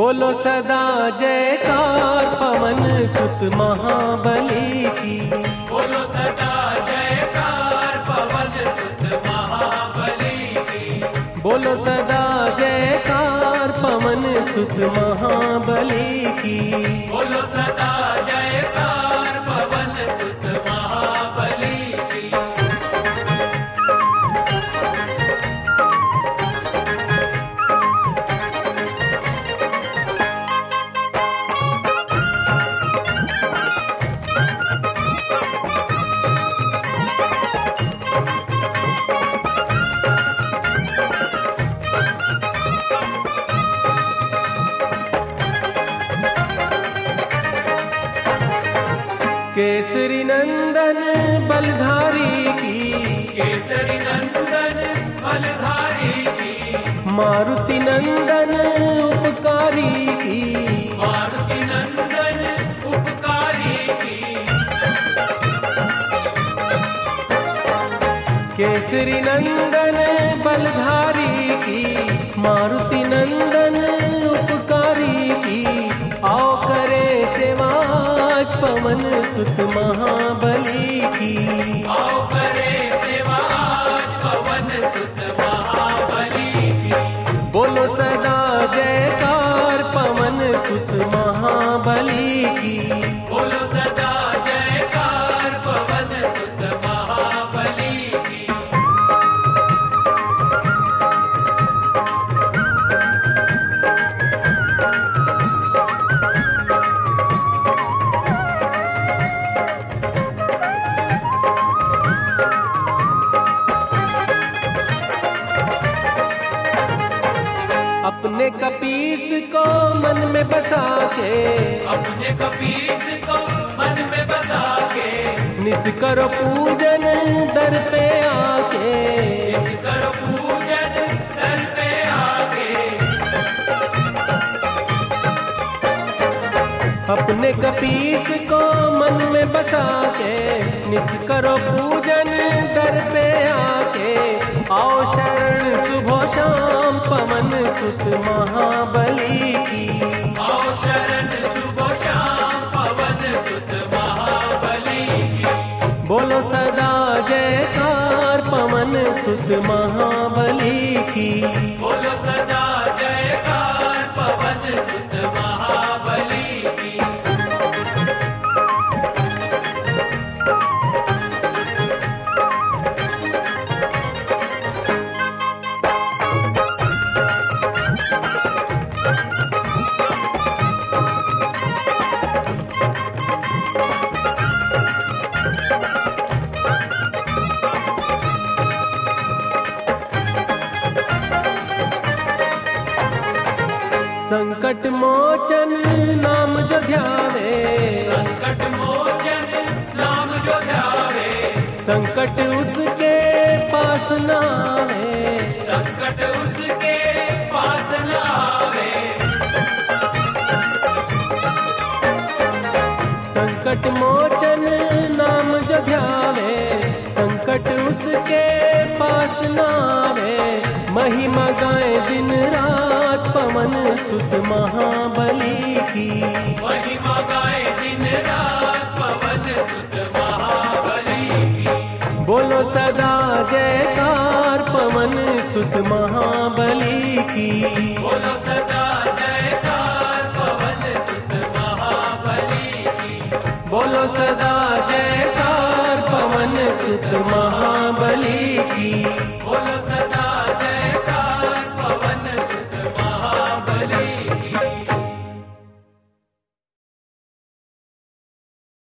बोलो सदा जयकार पवन सुत महाबली की। बोलो सदा जयकार पवन सुत महाबली की। बोलो सदा जयकार पवन सुत महाबली की। बोलो सदा जयकार पवन सुत महाबली की। केसरी नंदन बलधारी की। केसरी नंदन बलधारी की। मारुति नंदन उपकारी की। मारुति नंदन उपकारी की। केसरी नंदन बलधारी की। मारुति नंदन उपकारी की। आओ करे सेवा पवन सुत महाबली की। आओ करे सेवा आज पवन सुत महाबली की। बोलो सदा जयकार पवन सुत महाबली की। बोलो सदा जयकार पवन सुत महाबली की। अपने कपीस को मन में बसा के। अपने कपीस को मन में बसा के। निस करो पूजन दर पे आके। निस करो पूजन दर पे आके। अपने कपीस को मन में बसा के। निस करो पूजन दर पे आके। आओ शरण सुबह शाम पवन सुत महाबली की। आओ शरण सुबह शाम पवन सुत महाबली की। बोलो सदा जयकार पवन सुत महाबली की। बोलो सदा जयकार पवन सुत महाबली की। संकट मोचन नाम जो ध्यावे। संकट मोचन नाम जो ध्यावे। संकट उसके पास न आवे। संकट उसके पास न आवे। संकट मोचन नाम जो ध्यावे। संकट उसके पास न आवे। महिमा गाए दिन रात पवन सुत महाबली की। महिमा गाए दिन रात पवन सुत महाबली की। बोलो सदा जयकार पवन सुत महाबली की। बोलो सदा जयकार पवन सुत महाबली की। बोलो सदा जयकार पवन सुत महाबली